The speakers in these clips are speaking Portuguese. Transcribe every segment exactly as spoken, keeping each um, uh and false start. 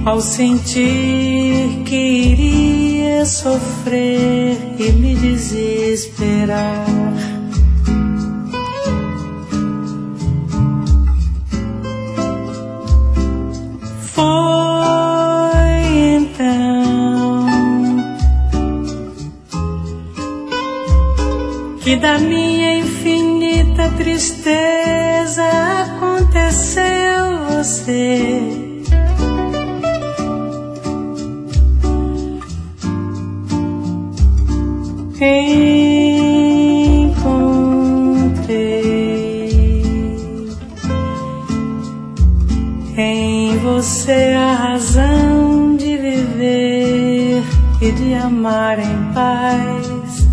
Ao sentir que iria sofrer e me desesperar, foi então que da minha infinita tristeza aconteceu você. Encontrei em você a razão de viver e de amar em paz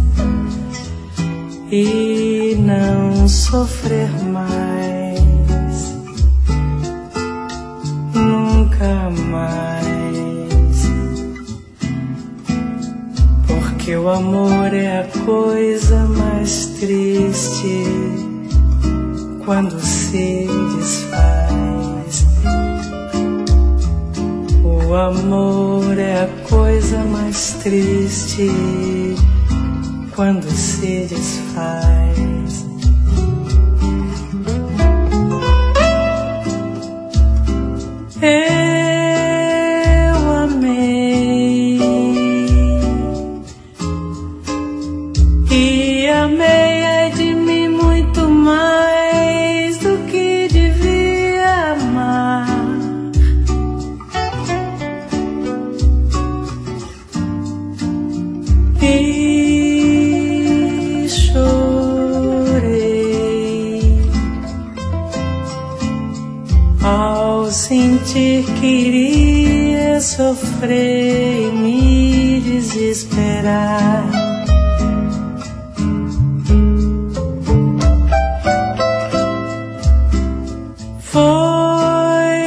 e não sofrer mais, nunca mais. Porque o amor é a coisa mais triste quando se desfaz. O amor é a coisa mais triste quando se desfaz. Eu amei e amei de mim muito mais do que devia amar. E chorei ao sentir que iria sofrer e me desesperar. Foi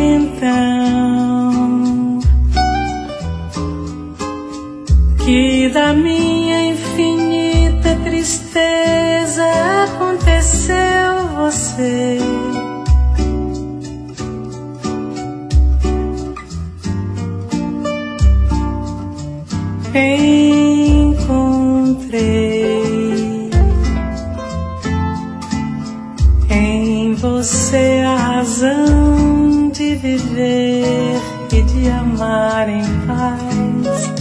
então que da minha infinita tristeza aconteceu você. Encontrei em você a razão de viver e de amar em paz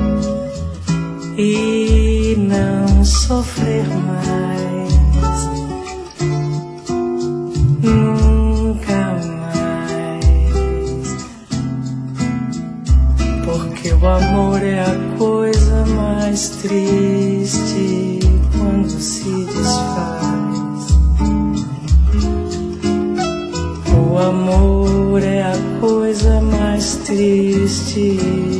e não sofrer mais, nunca mais. Porque o amor é a coisa mais triste quando se desfaz. O amor é a coisa mais triste